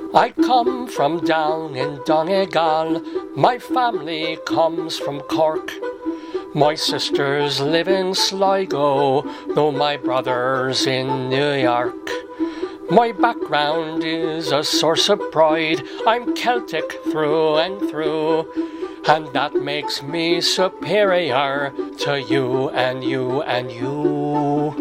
I come from down in Donegal, my family comes from Cork. My sisters live in Sligo, though my brother's in New York. My background is a source of pride, I'm Celtic through and through, and that makes me superior to you and you and you.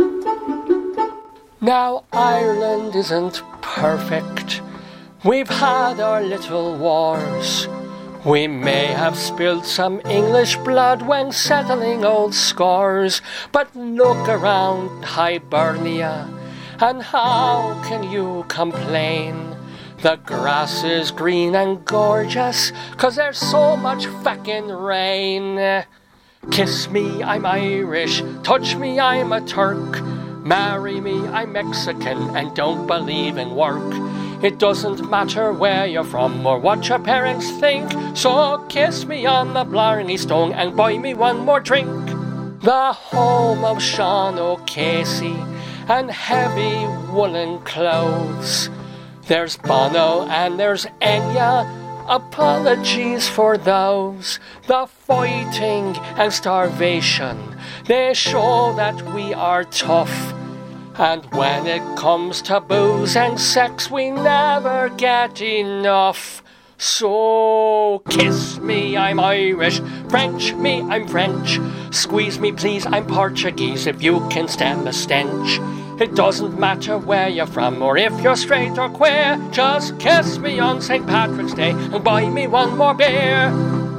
Now Ireland isn't perfect, we've had our little wars. We may have spilled some English blood when settling old scores, but look around Hibernia, and how can you complain? The grass is green and gorgeous, 'cause there's so much fucking rain. Kiss me, I'm Irish, touch me, I'm a Turk, marry me, I'm Mexican, and don't believe in work. It doesn't matter where you're from or what your parents think, so kiss me on the Blarney Stone and buy me one more drink. The home of Sean O'Casey and heavy woolen clothes. There's Bono and there's Enya, apologies for those. The fighting and starvation, they show that we are tough. And when it comes to booze and sex, we never get enough. So kiss me, I'm Irish, French me, I'm French. Squeeze me please, I'm Portuguese, if you can stand the stench. It doesn't matter where you're from or if you're straight or queer, just kiss me on St. Patrick's Day and buy me one more beer.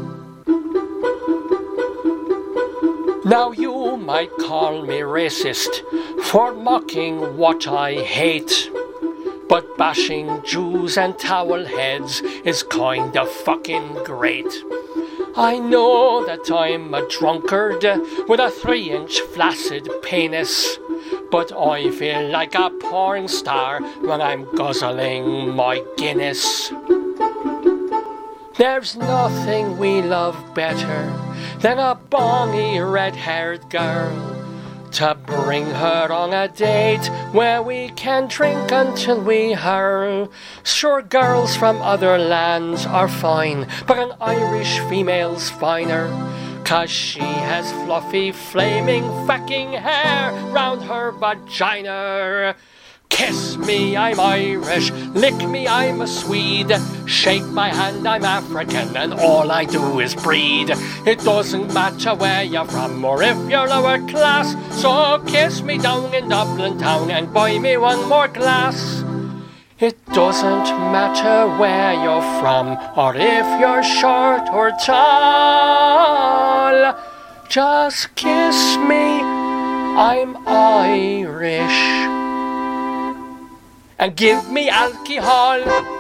Now you might call me racist for mocking what I hate, but bashing Jews and towel heads is kinda fucking great. I know that I'm a drunkard with a 3-inch flaccid penis, but I feel like a porn star when I'm guzzling my Guinness. There's nothing we love better than a bonny red-haired girl, to bring her on a date where we can drink until we hurl. Sure, girls from other lands are fine, but an Irish female's finer, 'cause she has fluffy, flaming, fucking hair round her vagina. Kiss me, I'm Irish, lick me, I'm a Swede, shake my hand, I'm African, and all I do is breed. It doesn't matter where you're from or if you're lower class, so kiss me down in Dublin town and buy me one more glass. It doesn't matter where you're from or if you're short or tall, just kiss me, I'm Irish, and give me alcohol.